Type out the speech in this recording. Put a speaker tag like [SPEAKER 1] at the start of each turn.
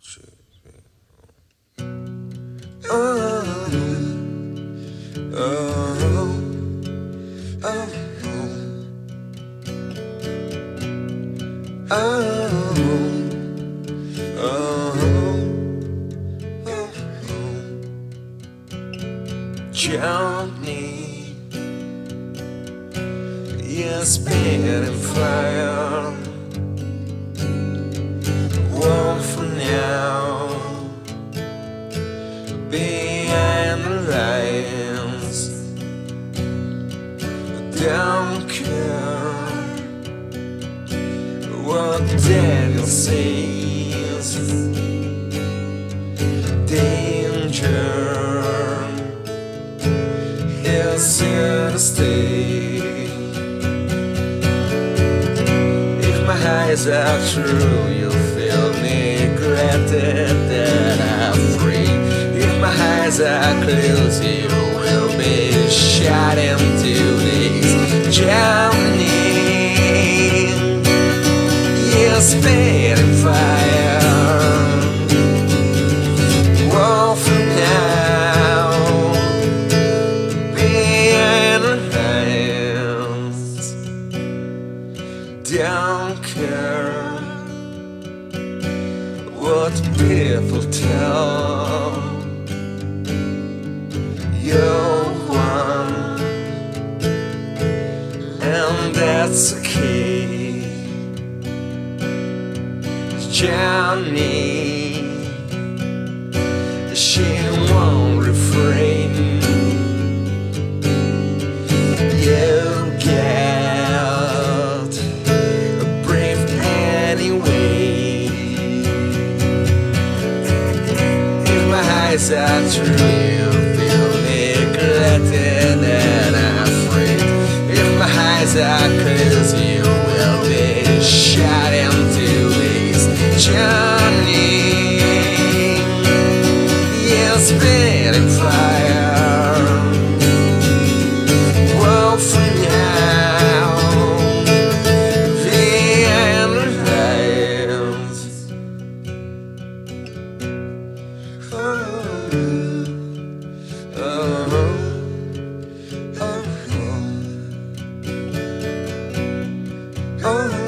[SPEAKER 1] Johnny, you're spitting fire. One for now, behind the lines. Don't care what Daniel says. Danger is here to stay. If my eyes are true, you'll feel neglected, that I'm free. If my eyes are closed, you will be shot into this Germany. You're spitting fire. Well, for now, behind the lines. Don't care what people tell. You're one, and that's okay. Johnny, she won't refrain. You get brave anyway. If my eyes are true, you feel neglected and afraid. If my eyes are closed, you will be shot into this Johnny. You're spitting fire. Well, for now, behind the lines. Oh, oh, oh, oh, oh.